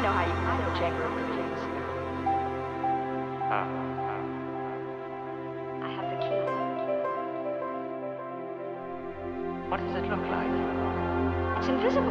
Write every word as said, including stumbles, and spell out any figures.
I know how you I know check rooms. Ah. I have the key. What does it look like? It's invisible.